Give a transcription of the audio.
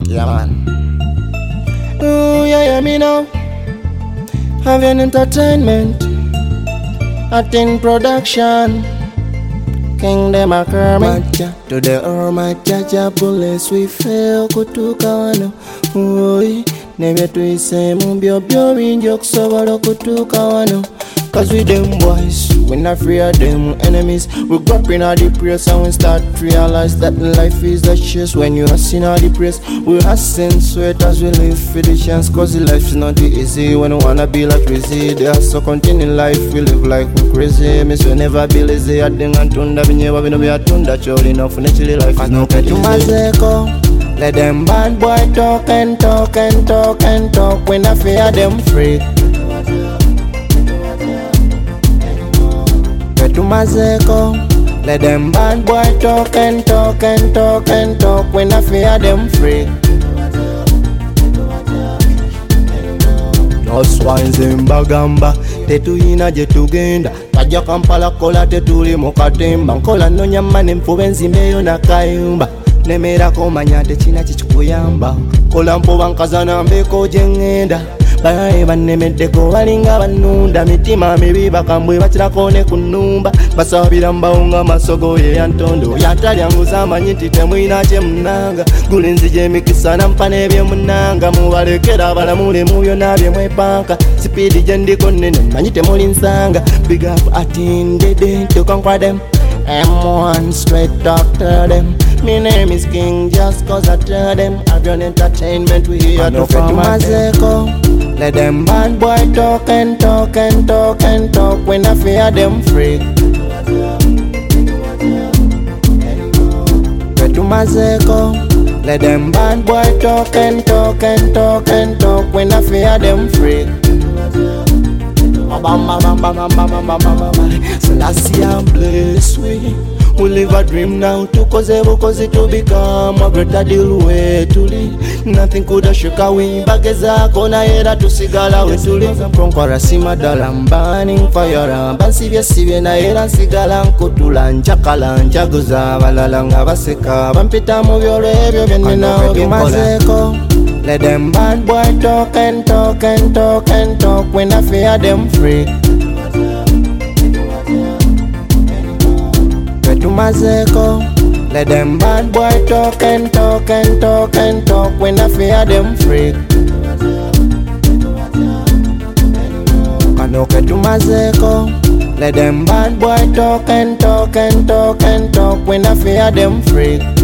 Yeah, man. Oh, yeah, me now. Having entertainment. Acting production. Kingdom a Kermit. To the Ormachacha police we fail kutuka wano. Oi, nebe tuise mumbyo byo binjok sobalo kutuka wano. Cause we them boys, we not free of them enemies. We grow up in all the praise and we start to realize that life is the chase. When you hustle all the praise, we hustle sweat as we live for the chance. Cause the life is not easy when we wanna be like crazy. They are so continue life, we live like we crazy. Miss we never be lazy, I ding and tunda, we never be a tunda. Choli enough, naturally life is not easy. Let them bad boy talk and talk and talk and talk. When I fear them free. To Mazeko, let them bad boy talk and talk and talk and talk. When I fear them free. No swines in Bagamba, tetuyina je tugenda. Tajja Kampala kola tetuli mukatimba. Nkola nonya mane mfubenzi meyo na kayumba. Nemera komanya tekina kikuyamba. Kola mpoba nkazana mbeko jengenda. Baye banemeddeko balinga banunda. Mitima mibi bakambwe bakirako ne kunumba. Basabira mbawunga masogo ye yantondo. Yatalyanguza amanyi nti temwina kye munanga. Gulinzi gye mikisa nampa n'ebye munanga. Mubalekera balamule mu byonna bye mwepanka. Sipiidi gye ndiko nnene manyi temuli nsanga. Big up atindede to conquer them. M1 straight talk to them. My name is King just cause I tell them. Avion Entertainment we here to fight Mazeko. Let them bad boy talk and talk and talk and talk. When I fear them free. Get to Mazeko. Let them bad boy talk and talk and talk and talk. When I fear them free. Selassie and bless we. We live a dream now to cause it to become a greater deal way to live. Nothing could have shook away. Bageza kona era to sigala we to live. From Korasima dalam burning fire. Bansivya sivya na era sigala nkutula nchakala nchaguza balalanga baseka. Bampita mu byolebyo byenina obimazeko. Let them bad boy talk and talk and talk and talk. When I fear them free. To Mazeko, let them bad boy talk and talk and talk and talk. When I fear them free. Kanoke to Mazeko, let them bad boy talk and talk and talk and talk. When I fear them free.